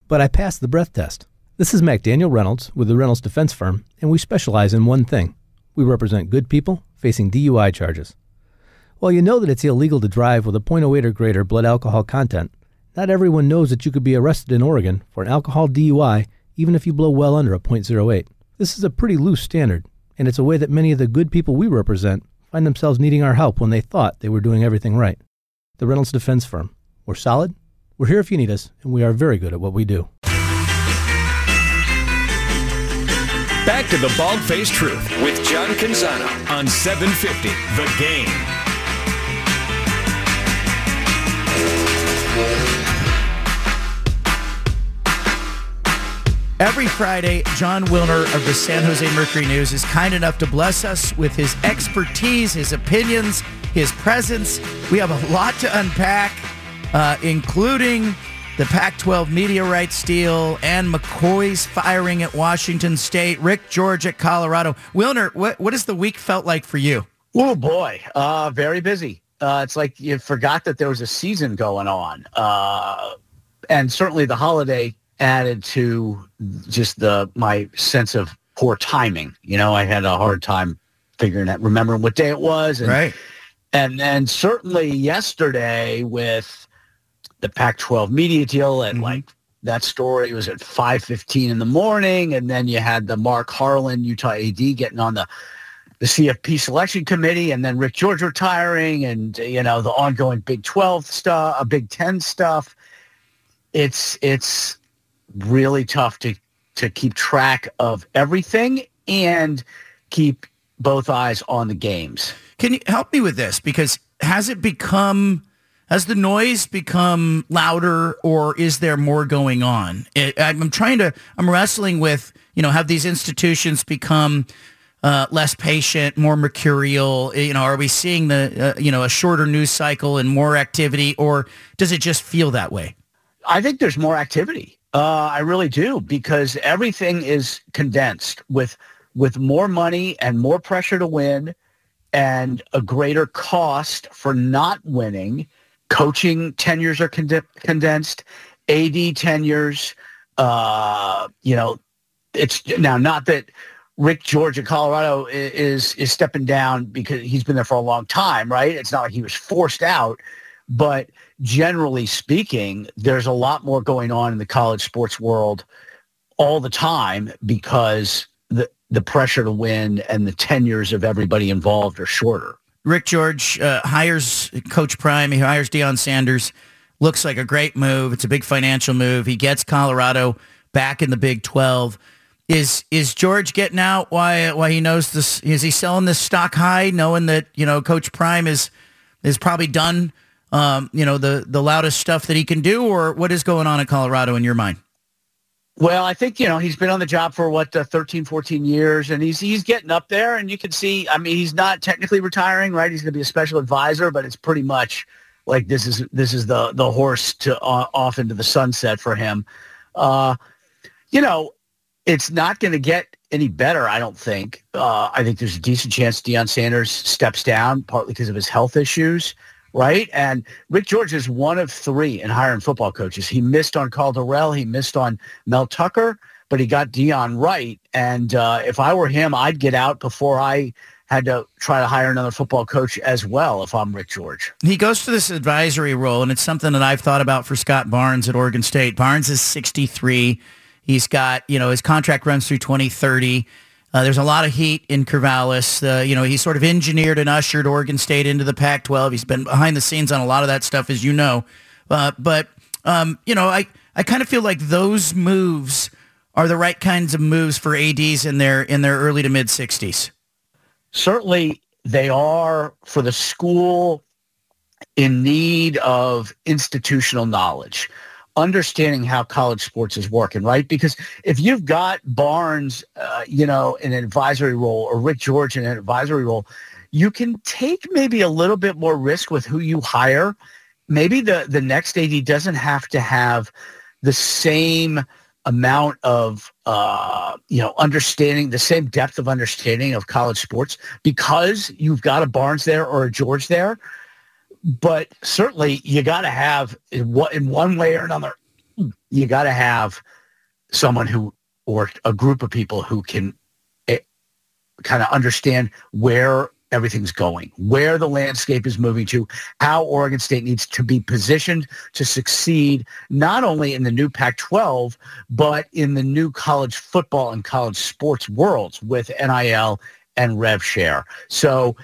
but I passed the breath test. This is McDaniel Reynolds with the Reynolds Defense Firm, and we specialize in one thing. We represent good people facing DUI charges. While you know that it's illegal to drive with a .08 or greater blood alcohol content, not everyone knows that you could be arrested in Oregon for an alcohol DUI even if you blow well under a .08. This is a pretty loose standard, and it's a way that many of the good people we represent find themselves needing our help when they thought they were doing everything right. The Reynolds Defense Firm. We're solid, we're here if you need us, and we are very good at what we do. Back to the Bald-Faced Truth with John Canzano on 750 The Game. Every Friday, John Wilner of the San Jose Mercury News is kind enough to bless us with his expertise, his opinions, his presence. We have a lot to unpack, including the Pac-12 media rights deal and McCoy's firing at Washington State, Rick George at Colorado. Wilner, what has the week felt like for you? Oh, boy. Very busy. It's like you forgot that there was a season going on. And certainly the holiday added to just my sense of poor timing. You know, I had a hard time remembering what day it was. And, right. And then certainly yesterday with the Pac-12 media deal and like that story was at 5:15 in the morning. And then you had the Mark Harlan, Utah AD, getting on the CFP selection committee, and then Rick George retiring, and, you know, the ongoing Big 12 stuff, Big 10 stuff. It's really tough to keep track of everything and keep both eyes on the games. Can you help me with this? Because has the noise become louder, or is there more going on? I'm wrestling with, you know, have these institutions become less patient, more mercurial? You know, are we seeing a shorter news cycle and more activity, or does it just feel that way? I think there's more activity. I really do, because everything is condensed with more money and more pressure to win and a greater cost for not winning. Coaching tenures are condensed, AD tenures. You know, it's now not that Rick George at Colorado is stepping down because he's been there for a long time, right? It's not like he was forced out. But generally speaking, there's a lot more going on in the college sports world all the time because the pressure to win and the tenures of everybody involved are shorter. Rick George hires Coach Prime. He hires Deion Sanders. Looks like a great move. It's a big financial move. He gets Colorado back in the Big 12. Is George getting out? Why he knows this? Is he selling this stock high, knowing that, you know, Coach Prime is probably done? You know, the loudest stuff that he can do, or what is going on in Colorado in your mind? Well, I think, you know, he's been on the job for 13, 14 years, and he's getting up there, and you can see, I mean, he's not technically retiring, right? He's going to be a special advisor, but it's pretty much like this is the horse to off into the sunset for him. You know, it's not going to get any better, I don't think. I think there's a decent chance Deion Sanders steps down, partly because of his health issues. Right. And Rick George is one of three in hiring football coaches. He missed on Calderell. He missed on Mel Tucker, but he got Deion right. And if I were him, I'd get out before I had to try to hire another football coach as well if I'm Rick George. He goes to this advisory role, and it's something that I've thought about for Scott Barnes at Oregon State. Barnes is 63. He's got, you know, his contract runs through 2030. There's a lot of heat in Corvallis. You know, he sort of engineered and ushered Oregon State into the Pac-12. He's been behind the scenes on a lot of that stuff, as you know. But you know, I kind of feel like those moves are the right kinds of moves for ADs in their early to mid-60s. Certainly they are for the school in need of institutional knowledge, understanding how college sports is working, right? Because if you've got Barnes, you know, in an advisory role, or Rick George in an advisory role, you can take maybe a little bit more risk with who you hire. Maybe the next AD doesn't have to have the same amount of, you know, understanding, the same depth of understanding of college sports because you've got a Barnes there or a George there. But certainly you got to have, in one way or another, you got to have someone who, or a group of people who can kind of understand where everything's going, where the landscape is moving to, how Oregon State needs to be positioned to succeed, not only in the new Pac-12, but in the new college football and college sports worlds with NIL and rev share. So,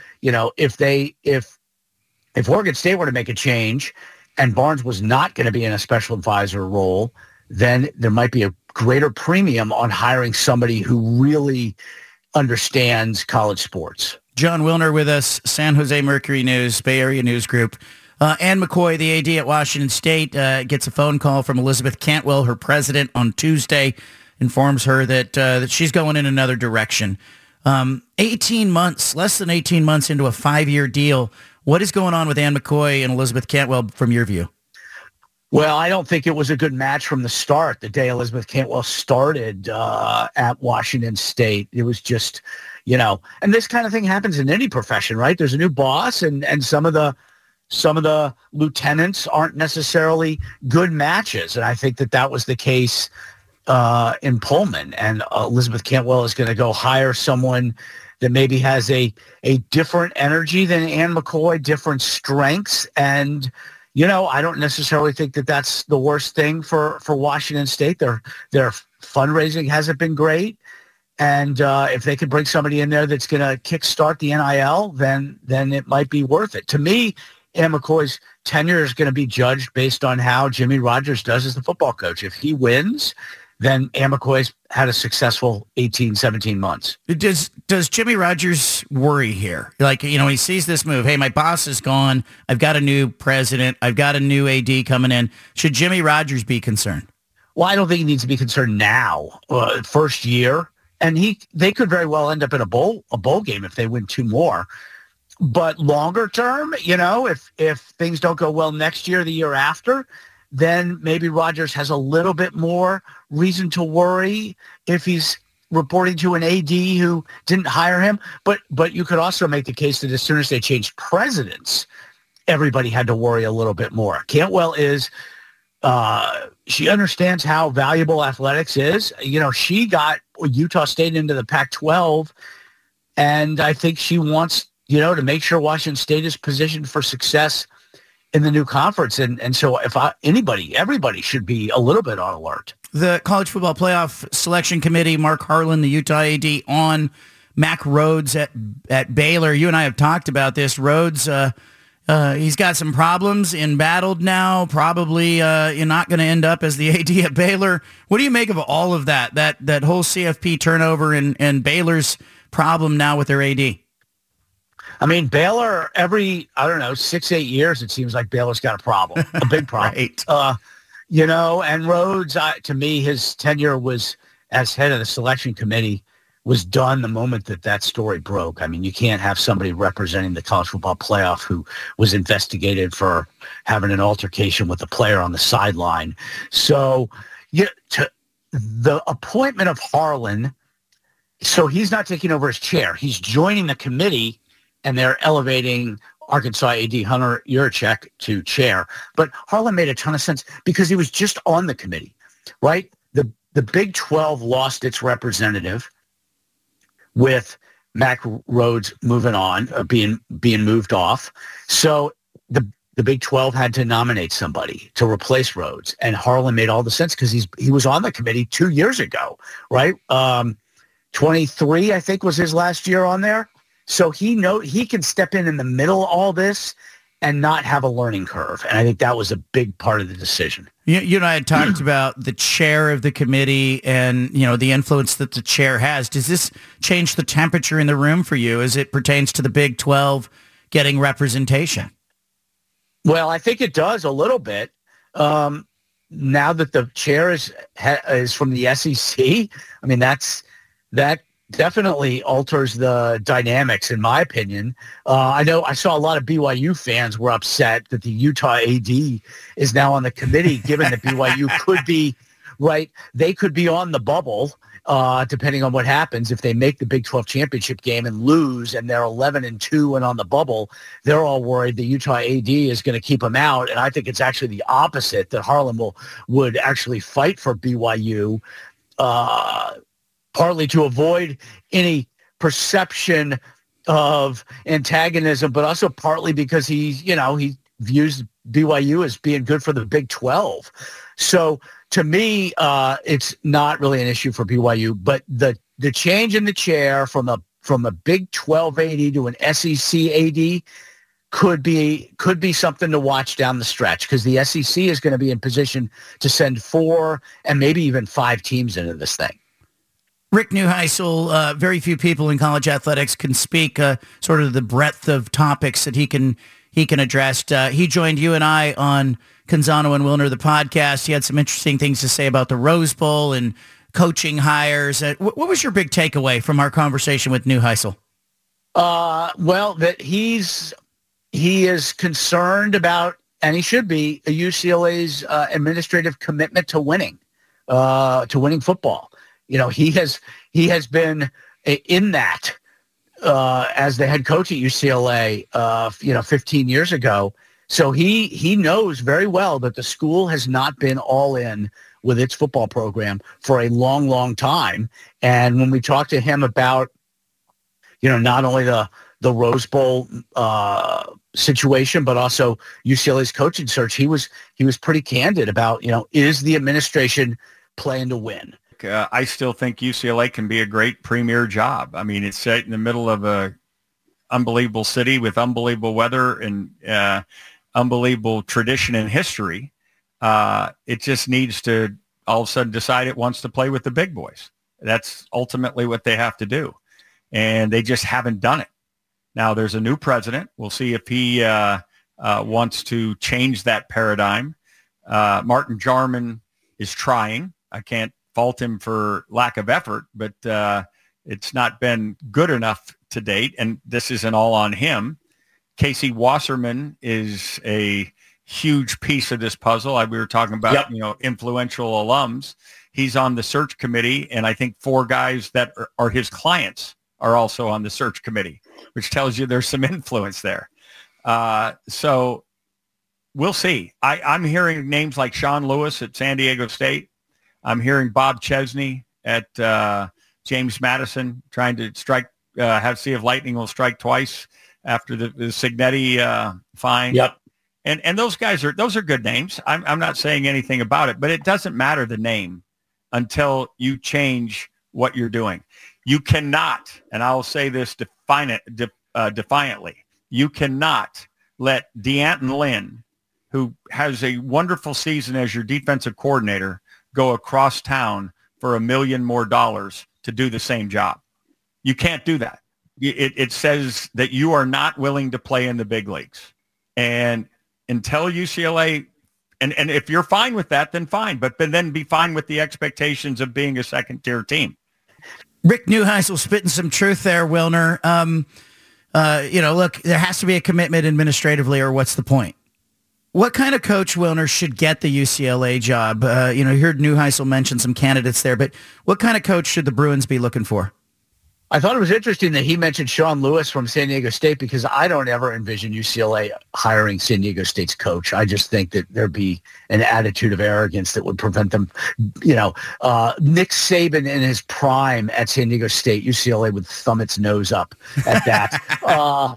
if Oregon State were to make a change and Barnes was not going to be in a special advisor role, then there might be a greater premium on hiring somebody who really understands college sports. John Wilner with us, San Jose Mercury News, Bay Area News Group. Ann McCoy, the AD at Washington State, gets a phone call from Elizabeth Cantwell, her president, on Tuesday, informs her that she's going in another direction. 18 months, less than 18 months into a 5-year deal. What is going on with Ann McCoy and Elizabeth Cantwell from your view? Well, I don't think it was a good match from the start. The day Elizabeth Cantwell started at Washington State, it was just, and this kind of thing happens in any profession, right? There's a new boss, and some of the lieutenants aren't necessarily good matches, and I think that was the case in Pullman. And Elizabeth Cantwell is going to go hire someone that maybe has a different energy than Ann McCoy, different strengths, and I don't necessarily think that that's the worst thing for Washington State. Their fundraising hasn't been great. And if they could bring somebody in there that's going to kickstart the NIL, then it might be worth it. To me, Ann McCoy's tenure is going to be judged based on how Jimmy Rogers does as the football coach. If he wins, then Ann McCoy's had a successful 18, 17 months. Does Jimmy Rogers worry here? Like, he sees this move. Hey, my boss is gone. I've got a new president. I've got a new AD coming in. Should Jimmy Rogers be concerned? Well, I don't think he needs to be concerned now, first year. And they could very well end up in a bowl game if they win 2 more. But longer term, if things don't go well next year, the year after, then maybe Rogers has a little bit more reason to worry if he's reporting to an AD who didn't hire him. But you could also make the case that as soon as they changed presidents, everybody had to worry a little bit more. Cantwell she understands how valuable athletics is. She got Utah State into the Pac-12, and I think she wants, to make sure Washington State is positioned for success in the new conference. And so everybody should be a little bit on alert. The College Football Playoff Selection Committee, Mark Harlan, the Utah AD, on Mack Rhoades at Baylor. You and I have talked about this. Rhoades, he's got some problems, embattled now. Probably you're not going to end up as the AD at Baylor. What do you make of all of that whole CFP turnover and Baylor's problem now with their AD? I mean, Baylor, every, 6-8 years, it seems like Baylor's got a problem, a big problem. Right. And Rhoades, to me, his tenure was as head of the selection committee was done the moment that story broke. I mean, you can't have somebody representing the college football playoff who was investigated for having an altercation with a player on the sideline. So the appointment of Harlan, so he's not taking over his chair. He's joining the committee, and they're elevating Arkansas AD Hunter Yurachek to chair. But Harlan made a ton of sense because he was just on the committee, right? The Big 12 lost its representative with Mack Rhoades moving on, being moved off. So the Big 12 had to nominate somebody to replace Rhoades. And Harlan made all the sense because he was on the committee 2 years ago, right? 23, I think, was his last year on there. So he can step in the middle of all this and not have a learning curve. And I think that was a big part of the decision. You and I had talked about the chair of the committee and, the influence that the chair has. Does this change the temperature in the room for you as it pertains to the Big 12 getting representation? Well, I think it does a little bit. Now that the chair is from the SEC, I mean, that definitely alters the dynamics, in my opinion. I know I saw a lot of BYU fans were upset that the Utah AD is now on the committee, given that BYU could be right? They could be on the bubble, depending on what happens. If they make the Big 12 championship game and lose and they're 11-2 and on the bubble, they're all worried the Utah AD is going to keep them out. And I think it's actually the opposite, that Harlan would actually fight for BYU, partly to avoid any perception of antagonism, but also partly because he views BYU as being good for the Big 12. So to me, it's not really an issue for BYU, but the change in the chair from a Big 12 AD to an SEC AD could be something to watch down the stretch, because the SEC is going to be in position to send 4 and maybe even 5 teams into this thing. Rick Neuheisel, very few people in college athletics can speak sort of the breadth of topics that he can address. He joined you and I on Canzano and Wilner, the podcast. He had some interesting things to say about the Rose Bowl and coaching hires. What was your big takeaway from our conversation with Neuheisel? Well, that he is concerned about, and he should be, UCLA's administrative commitment to winning football. He has been in that as the head coach at UCLA, 15 years ago. So he knows very well that the school has not been all in with its football program for a long, long time. And when we talked to him about, not only the Rose Bowl situation, but also UCLA's coaching search, he was pretty candid about, is the administration playing to win? I still think UCLA can be a great premier job. I mean, it's set in the middle of a unbelievable city with unbelievable weather and unbelievable tradition and history. It just needs to all of a sudden decide it wants to play with the big boys. That's ultimately what they have to do. And they just haven't done it. Now, there's a new president. We'll see if he wants to change that paradigm. Martin Jarman is trying. I can't fault him for lack of effort, but it's not been good enough to date, and this isn't all on him. Casey Wasserman is a huge piece of this puzzle. We were talking about, influential alums. He's on the search committee, and I think 4 guys that are his clients are also on the search committee, which tells you there's some influence there. So we'll see. I'm hearing names like Sean Lewis at San Diego State. I'm hearing Bob Chesney at James Madison trying to see if lightning will strike twice after the Signetti fine. Yep. And those guys those are good names. I'm not saying anything about it, but it doesn't matter the name until you change what you're doing. You cannot, and I'll say this defiantly, you cannot let DeAnton Lynn, who has a wonderful season as your defensive coordinator, go across town for $1 million more to do the same job. You can't do that. It says that you are not willing to play in the big leagues. And until UCLA, and if you're fine with that, then fine. But then be fine with the expectations of being a second-tier team. Rick Neuheisel spitting some truth there, Wilner. Look, there has to be a commitment administratively, or what's the point? What kind of coach, Wilner, should get the UCLA job? You heard Neuheisel mention some candidates there, but what kind of coach should the Bruins be looking for? I thought it was interesting that he mentioned Sean Lewis from San Diego State, because I don't ever envision UCLA hiring San Diego State's coach. I just think that there'd be an attitude of arrogance that would prevent them. Nick Saban in his prime at San Diego State, UCLA would thumb its nose up at that.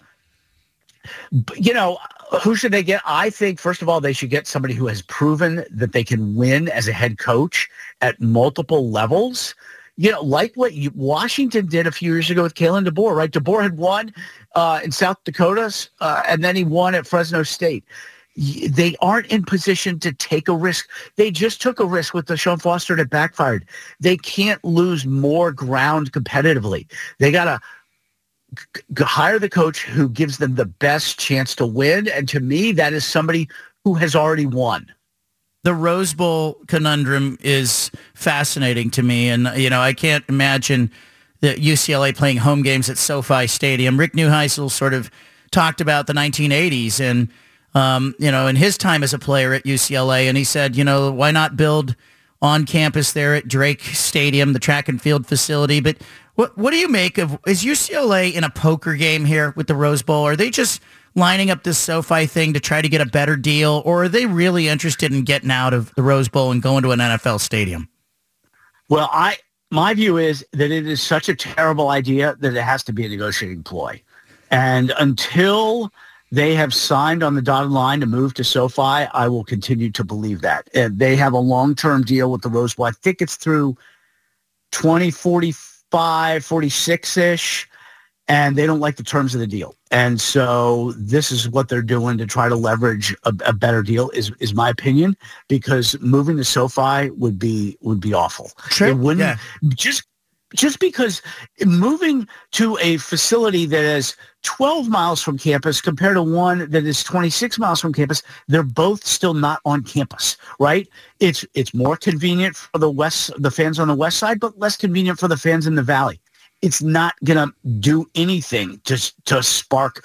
Who should they get? I think, first of all, they should get somebody who has proven that they can win as a head coach at multiple levels. Like what Washington did a few years ago with Kalen DeBoer, right? DeBoer had won in South Dakota, and then he won at Fresno State. They aren't in position to take a risk. They just took a risk with Deshaun Foster and it backfired. They can't lose more ground competitively. They got to hire the coach who gives them the best chance to win. And to me, that is somebody who has already won. The Rose Bowl conundrum is fascinating to me. And, I can't imagine that UCLA playing home games at SoFi Stadium. Rick Neuheisel sort of talked about the 1980s and, in his time as a player at UCLA. And he said, why not build on campus there at Drake Stadium, the track and field facility. But what do you make of, is UCLA in a poker game here with the Rose Bowl? Are they just lining up this SoFi thing to try to get a better deal, or are they really interested in getting out of the Rose Bowl and going to an NFL stadium? Well, my view is that it is such a terrible idea that it has to be a negotiating ploy. And until they have signed on the dotted line to move to SoFi, I will continue to believe that. And they have a long-term deal with the Rose Bowl. I think it's through 2045, 46-ish, and they don't like the terms of the deal. And so this is what they're doing to try to leverage a better deal, is my opinion, because moving to SoFi would be awful. Sure. It wouldn't, just because moving to a facility that is 12 miles from campus compared to one that is 26 miles from campus, they're both still not on campus, right? It's more convenient for the fans on the west side, but less convenient for the fans in the valley. It's not going to do anything to spark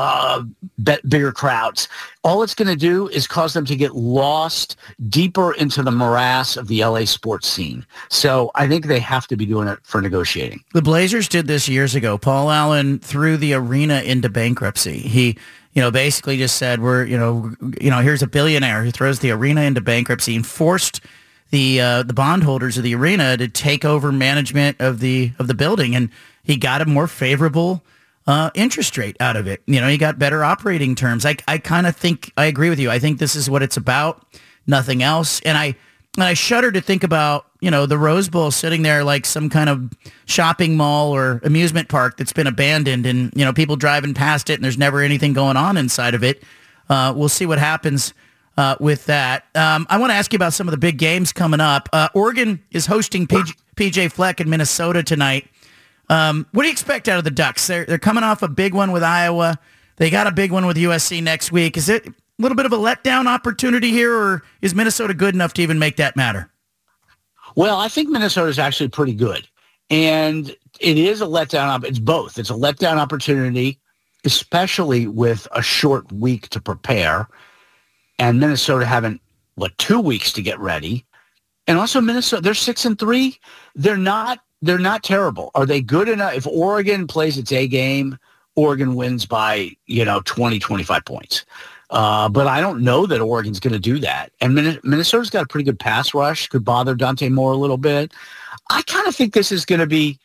bigger crowds. All it's going to do is cause them to get lost deeper into the morass of the LA sports scene. So I think they have to be doing it for negotiating. The Blazers did this years ago. Paul Allen threw the arena into bankruptcy. He, basically just said, here's a billionaire who throws the arena into bankruptcy, and forced the bondholders of the arena to take over management of the building, and he got a more favorable interest rate out of it. He got better operating terms. I kind of think I agree with you. I think this is what it's about, nothing else. And I shudder to think about the Rose Bowl sitting there like some kind of shopping mall or amusement park that's been abandoned, and people driving past it, and there's never anything going on inside of it. We'll see what happens with that. I want to ask you about some of the big games coming up. Oregon is hosting PJ Fleck in Minnesota tonight. What do you expect out of the Ducks? They're coming off a big one with Iowa. They got a big one with USC next week. Is it a little bit of a letdown opportunity here, or is Minnesota good enough to even make that matter? Well, I think Minnesota is actually pretty good. And it is a letdown. It's both. It's a letdown opportunity, especially with a short week to prepare. And Minnesota having 2 weeks to get ready. And also Minnesota, they're 6-3. They're not terrible. Are they good enough? If Oregon plays its A game, Oregon wins by, 20, 25 points. But I don't know that Oregon's going to do that. And Minnesota's got a pretty good pass rush, could bother Dante Moore a little bit. I kind of think this is going to be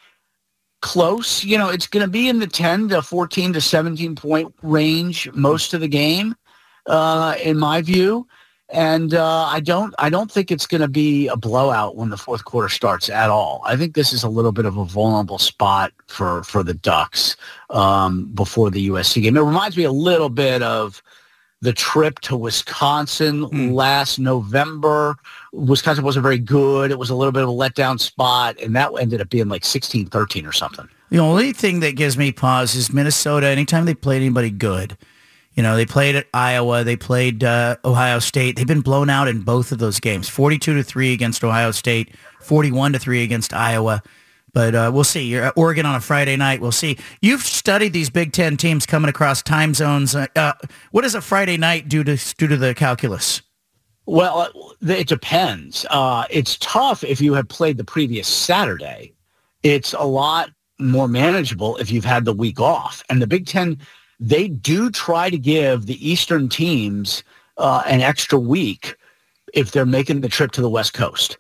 close. It's going to be in the 10 to 14 to 17 point range most of the game. In my view, and I don't think it's going to be a blowout when the fourth quarter starts at all. I think this is a little bit of a vulnerable spot for the Ducks before the USC game. It reminds me a little bit of the trip to Wisconsin last November. Wisconsin wasn't very good. It was a little bit of a letdown spot, and that ended up being like 16-13 or something. The only thing that gives me pause is Minnesota. Anytime they played anybody good, they played at Iowa. They played Ohio State. They've been blown out in both of those games, 42-3 against Ohio State, 41-3 against Iowa. But we'll see. You're at Oregon on a Friday night. We'll see. You've studied these Big Ten teams coming across time zones. What does a Friday night do to the calculus? Well, it depends. It's tough if you have played the previous Saturday. It's a lot more manageable if you've had the week off. And the Big Ten, they do try to give the Eastern teams an extra week if they're making the trip to the West Coast.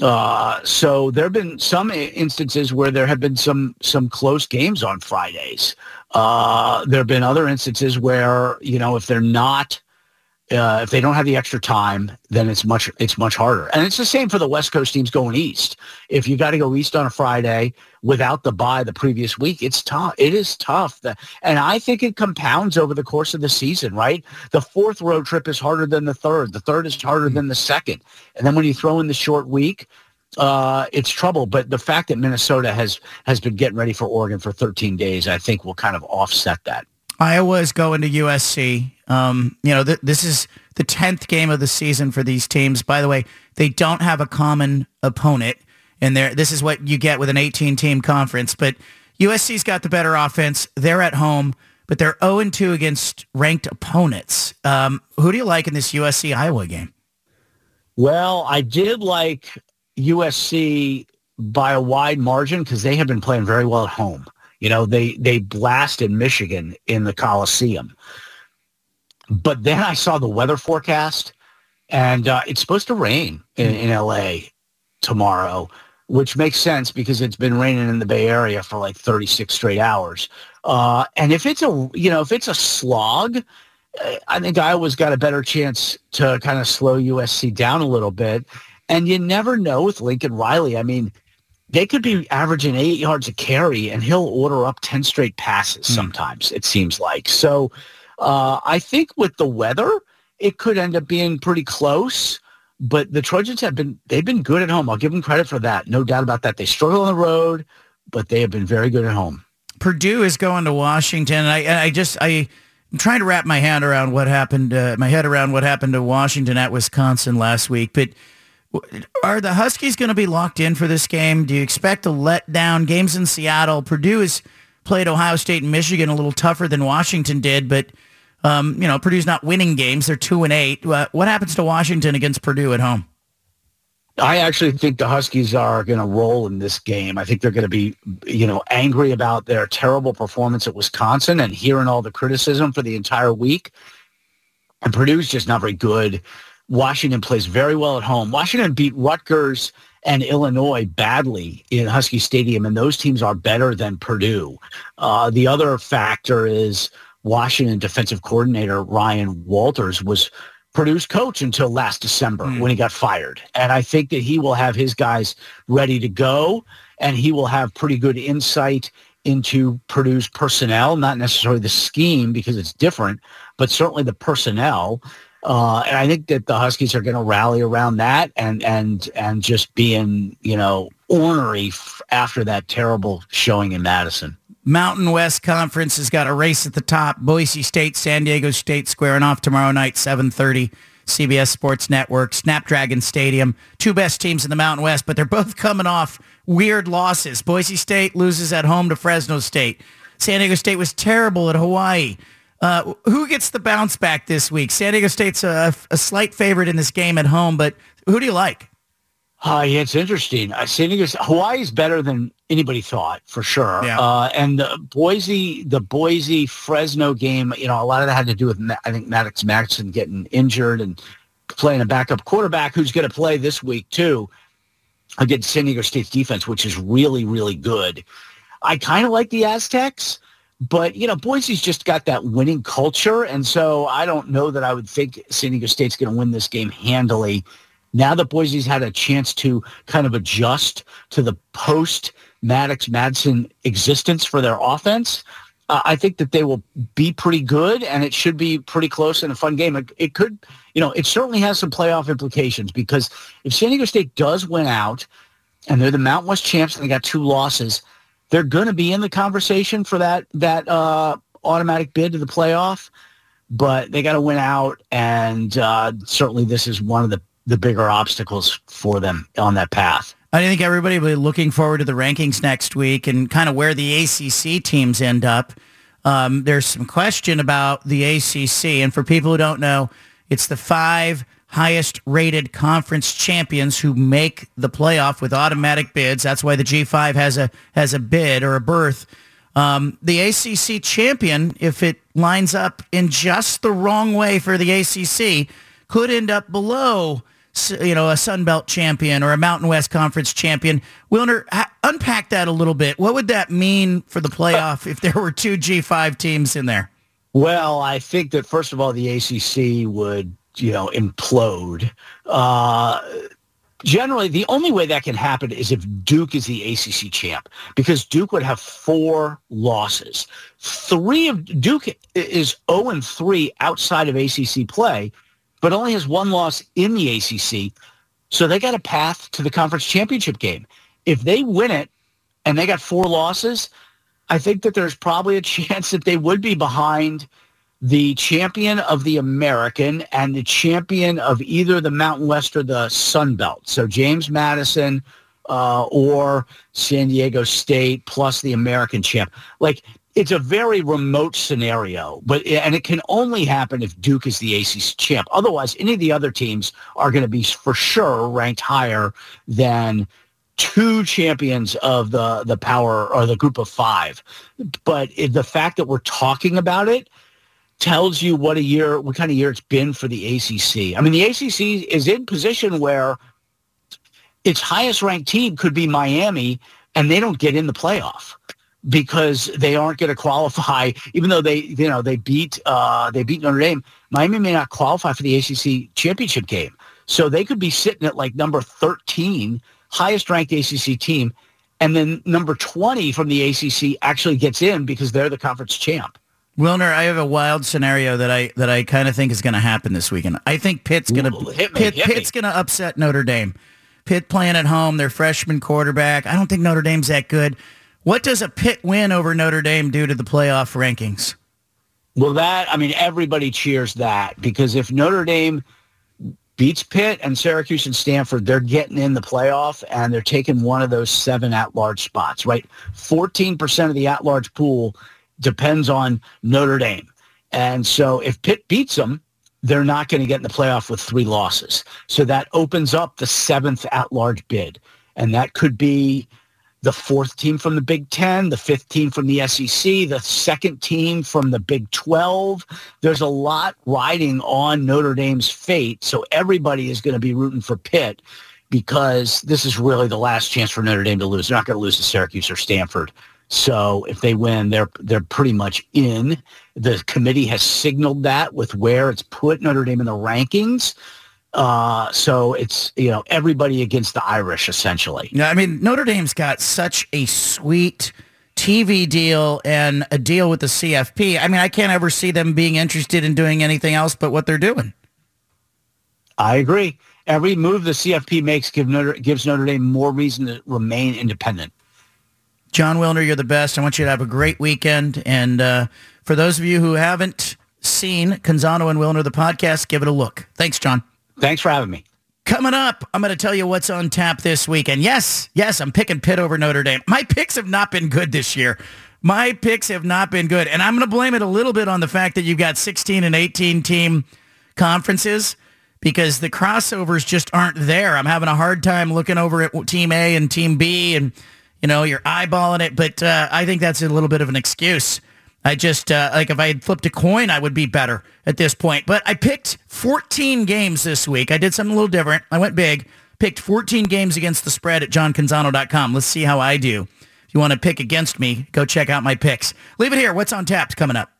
So there have been some instances where there have been some close games on Fridays. There have been other instances where, if they're not, if they don't have the extra time, then it's much harder. And it's the same for the West Coast teams going east. If you got to go east on a Friday without the bye the previous week, it's tough. It is tough. And I think it compounds over the course of the season, right? The fourth road trip is harder than the third. The third is harder than the second. And then when you throw in the short week, it's trouble. But the fact that Minnesota has been getting ready for Oregon for 13 days, I think will kind of offset that. Iowa is going to USC. This is the 10th game of the season for these teams. By the way, they don't have a common opponent, and this is what you get with an 18-team conference. But USC's got the better offense. They're at home, but they're 0-2 against ranked opponents. Who do you like in this USC-Iowa game? Well, I did like USC by a wide margin because they have been playing very well at home. You know, they blasted Michigan in the Coliseum. But then I saw the weather forecast, and it's supposed to rain in LA tomorrow, which makes sense because it's been raining in the Bay Area for like 36 straight hours. And if it's a slog, I think Iowa's got a better chance to kind of slow USC down a little bit. And you never know with Lincoln Riley. I mean, they could be averaging 8 yards a carry, and he'll order up 10 straight passes sometimes, it seems like. So I think with the weather, it could end up being pretty close. But the Trojans they've been good at home. I'll give them credit for that. No doubt about that. They struggle on the road, but they have been very good at home. Purdue is going to Washington. I'm trying to wrap my head around what happened to Washington at Wisconsin last week. But are the Huskies going to be locked in for this game? Do you expect a letdown? Games in Seattle. Purdue has played Ohio State and Michigan a little tougher than Washington did, but Purdue's not winning games. They're 2-8. What happens to Washington against Purdue at home? I actually think the Huskies are going to roll in this game. I think they're going to be, angry about their terrible performance at Wisconsin and hearing all the criticism for the entire week. And Purdue's just not very good. Washington plays very well at home. Washington beat Rutgers and Illinois badly in Husky Stadium, and those teams are better than Purdue. The other factor is Washington defensive coordinator Ryan Walters was Purdue's coach until last December when he got fired. And I think that he will have his guys ready to go, and he will have pretty good insight into Purdue's personnel, not necessarily the scheme because it's different, but certainly the personnel. And I think that the Huskies are going to rally around that and just being, ornery after that terrible showing in Madison. Mountain West Conference has got a race at the top. Boise State, San Diego State squaring off tomorrow night, 7:30, CBS Sports Network, Snapdragon Stadium. Two best teams in the Mountain West, but they're both coming off weird losses. Boise State loses at home to Fresno State. San Diego State was terrible at Hawaii. Who gets the bounce back this week? San Diego State's a slight favorite in this game at home, but who do you like? Yeah, it's interesting. Hawaii's better than anybody thought, for sure. Yeah. And the Boise Fresno game, a lot of that had to do with, I think, Maddox Maxson getting injured and playing a backup quarterback who's going to play this week too against San Diego State's defense, which is really, really good. I kind of like the Aztecs, but, Boise's just got that winning culture, and so I don't know that I would think San Diego State's going to win this game handily. Now that Boise's had a chance to kind of adjust to the post-Maddox Madsen existence for their offense, I think that they will be pretty good, and it should be pretty close and a fun game. It could, it certainly has some playoff implications, because if San Diego State does win out, and they're the Mountain West champs and they got 2 losses, they're going to be in the conversation for that automatic bid to the playoff, but they got to win out, and certainly this is one of the bigger obstacles for them on that path. I think everybody will be looking forward to the rankings next week and kind of where the ACC teams end up. There's some question about the ACC, and for people who don't know, it's the 5 highest-rated conference champions who make the playoff with automatic bids. That's why the G5 has a bid or a berth. The ACC champion, if it lines up in just the wrong way for the ACC, could end up below a Sun Belt champion or a Mountain West Conference champion. Wilner, unpack that a little bit. What would that mean for the playoff if there were 2 G5 teams in there? Well, I think that, first of all, the ACC would, implode. Generally, the only way that can happen is if Duke is the ACC champ, because Duke would have 4 losses. Duke is 0-3 outside of ACC play, but only has 1 loss in the ACC. So they got a path to the conference championship game. If they win it and they got 4 losses, I think that there's probably a chance that they would be behind the champion of the American and the champion of either the Mountain West or the Sun Belt. So James Madison or San Diego State plus the American champ. Like, it's a very remote scenario, and it can only happen if Duke is the ACC champ. Otherwise, any of the other teams are going to be for sure ranked higher than two champions of the power or the group of five. But the fact that we're talking about it tells you what kind of year it's been for the ACC. I mean, the ACC is in position where its highest ranked team could be Miami, and they don't get in the playoff because they aren't going to qualify, even though they beat Notre Dame. Miami may not qualify for the ACC championship game. So they could be sitting at like number 13, highest ranked ACC team, and then number 20 from the ACC actually gets in because they're the conference champ. Wilner, I have a wild scenario that I kind of think is going to happen this weekend. I think Pitt's going to upset Notre Dame. Pitt playing at home, their freshman quarterback. I don't think Notre Dame's that good. What does a Pitt win over Notre Dame do to the playoff rankings? Well, everybody cheers that because if Notre Dame beats Pitt and Syracuse and Stanford, they're getting in the playoff and they're taking one of those 7 at-large spots, right? 14% of the at-large pool depends on Notre Dame. And so if Pitt beats them, they're not going to get in the playoff with 3 losses. So that opens up the 7th at-large bid. And that could be the 4th team from the Big Ten, the 5th team from the SEC, the 2nd team from the Big 12. There's a lot riding on Notre Dame's fate. So everybody is going to be rooting for Pitt because this is really the last chance for Notre Dame to lose. They're not going to lose to Syracuse or Stanford. So if they win, they're pretty much in. The committee has signaled that with where it's put Notre Dame in the rankings. So it's, everybody against the Irish, essentially. Yeah, I mean, Notre Dame's got such a sweet TV deal and a deal with the CFP. I mean, I can't ever see them being interested in doing anything else but what they're doing. I agree. Every move the CFP makes gives Notre Dame more reason to remain independent. Jon Wilner, you're the best. I want you to have a great weekend. And for those of you who haven't seen Canzano and Wilner, the podcast, give it a look. Thanks, John. Thanks for having me. Coming up, I'm going to tell you what's on tap this week. And yes, I'm picking Pitt over Notre Dame. My picks have not been good this year. My picks have not been good. And I'm going to blame it a little bit on the fact that you've got 16 and 18 team conferences because the crossovers just aren't there. I'm having a hard time looking over at Team A and Team B and you're eyeballing it, but I think that's a little bit of an excuse. I just, if I had flipped a coin, I would be better at this point. But I picked 14 games this week. I did something a little different. I went big, picked 14 games against the spread at johncanzano.com. Let's see how I do. If you want to pick against me, go check out my picks. Leave it here. What's on tap coming up?